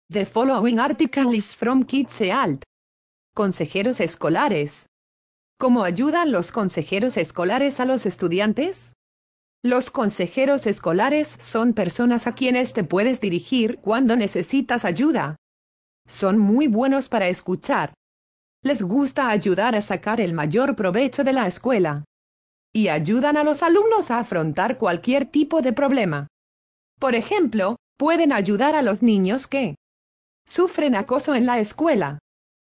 The following article is from KidsEalt. Consejeros escolares. ¿Cómo ayudan los consejeros escolares a los estudiantes? Los consejeros escolares son personas a quienes te puedes dirigir cuando necesitas ayuda. Son muy buenos para escuchar. Les gusta ayudar a sacar el mayor provecho de la escuela. Y ayudan a los alumnos a afrontar cualquier tipo de problema. Por ejemplo, pueden ayudar a los niños que sufren acoso en la escuela.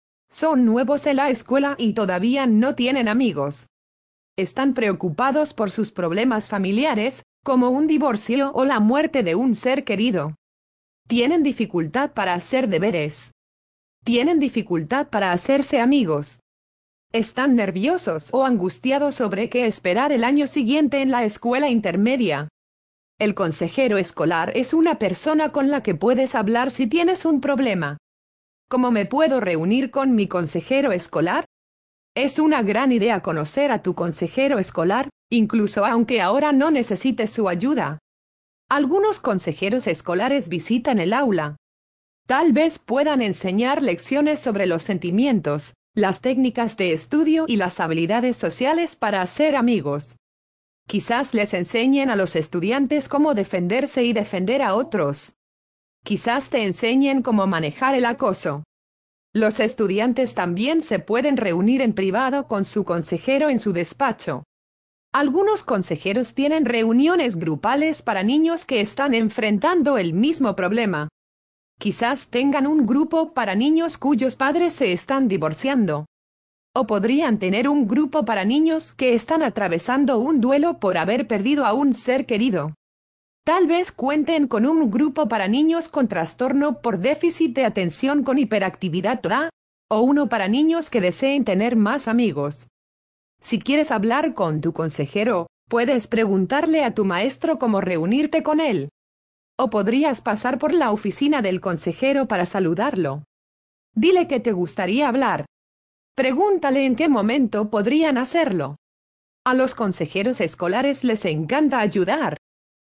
Son nuevos en la escuela y todavía no tienen amigos. Están preocupados por sus problemas familiares, como un divorcio o la muerte de un ser querido. Tienen dificultad para hacer deberes. Tienen dificultad para hacerse amigos. Están nerviosos o angustiados sobre qué esperar el año siguiente en la escuela intermedia. El consejero escolar es una persona con la que puedes hablar si tienes un problema. ¿Cómo me puedo reunir con mi consejero escolar? Es una gran idea conocer a tu consejero escolar, incluso aunque ahora no necesites su ayuda. Algunos consejeros escolares visitan el aula. Tal vez puedan enseñar lecciones sobre los sentimientos, las técnicas de estudio y las habilidades sociales para hacer amigos. Quizás les enseñen a los estudiantes cómo defenderse y defender a otros. Quizás te enseñen cómo manejar el acoso. Los estudiantes también se pueden reunir en privado con su consejero en su despacho. Algunos consejeros tienen reuniones grupales para niños que están enfrentando el mismo problema. Quizás tengan un grupo para niños cuyos padres se están divorciando. O podrían tener un grupo para niños que están atravesando un duelo por haber perdido a un ser querido. Tal vez cuenten con un grupo para niños con trastorno por déficit de atención con hiperactividad TDA, o uno para niños que deseen tener más amigos. Si quieres hablar con tu consejero, puedes preguntarle a tu maestro cómo reunirte con él. O podrías pasar por la oficina del consejero para saludarlo. Dile que te gustaría hablar. Pregúntale en qué momento podrían hacerlo. A los consejeros escolares les encanta ayudar.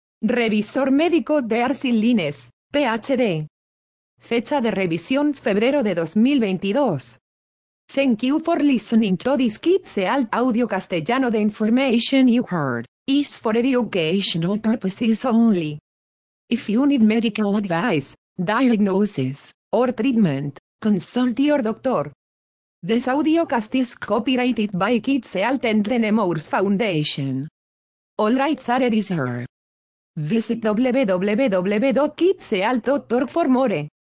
Revisor médico Darcy Lines, PhD. Fecha de revisión febrero de 2022. Thank you for listening to this KidsEalt audio castellano. The information you heard is for educational purposes only. If you need medical advice, diagnosis, or treatment, consult your doctor. This audiocast is copyrighted by KidsEalt and the Nemours Foundation. All rights are reserved. Visit www.kidsealt.org for more.